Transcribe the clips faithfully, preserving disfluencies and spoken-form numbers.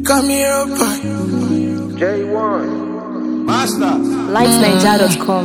Call me Europa. J one. Master. lights ninja dot com.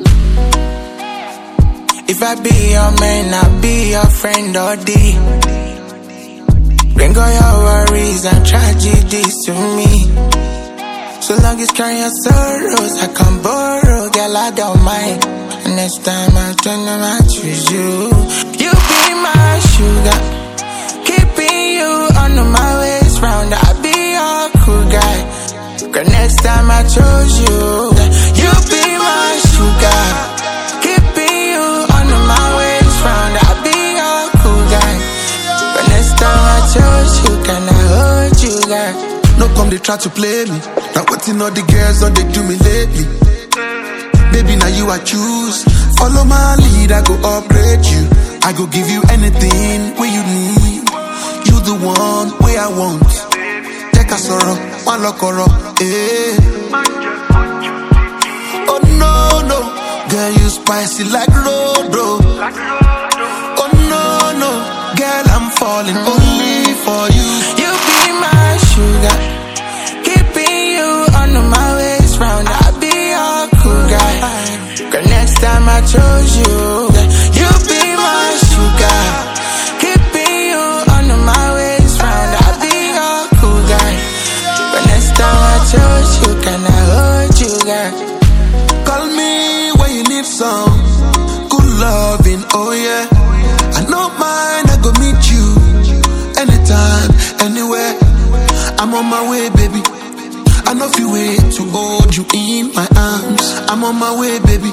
If I be your man, I'll be your friend or D. Bring all your worries and tragedies to me. So long as carry your sorrows, I can borrow, girl, I don't mind. And next time I turn them, I choose you. You be my sugar, keeping you under my waist round. I'll be your cool guy. Girl, next time I chose you. You be my sugar, keeping you under my waist round. I'll be your cool guy. But next time I chose you, can I hold you, girl? No come they try to play me. Now whatting all the girls don't they do me lately? Baby, now you I choose. Follow my lead, I go upgrade you. I go give you anything where you need. You the one where I want. Take a sorrow, one lock or eh. Oh no, no, girl you spicy like Rodo. Oh no, no, girl I'm falling only for you. You be my sugar, keeping you under my waist round. I'll be your cool guy. Girl, next time I chose you. You be my sugar, keeping you under my waist round. I'll be your cool guy. But next time I chose you, can I hold you, girl? Call me when you need some good loving, oh yeah. I know mine, I go meet you anytime, anywhere. I'm on my way, baby. I know if you wait to hold you in my arms. I'm on my way, baby.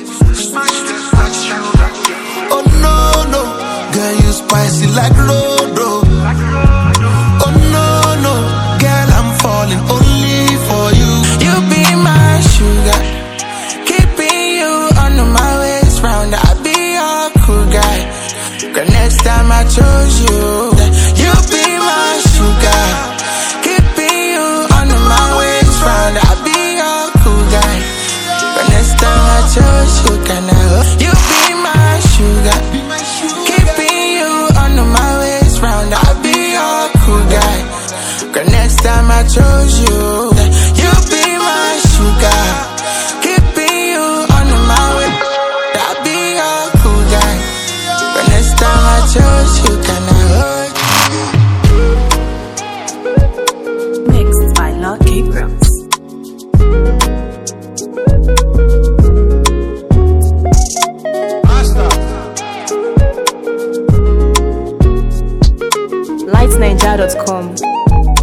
Oh no, no, girl you spicy like Rodo. Oh no, no, girl I'm falling only for you. You be my sugar, keeping you under my waist round. I'll be your cool guy. Girl, next time I chose you. You be my sugar, keeping you under my waist round. I'll be your cool guy. But next time I chose you, can I hold you? Be my sugar, keeping you under my waist round. I'll be your cool guy. Girl, next time I chose you. You be my sugar, keeping you under my waist. I'll be your cool guy. But next time I chose you, can I hold you? Mixed by Lucky Brooks. Master. lights ninja dot com.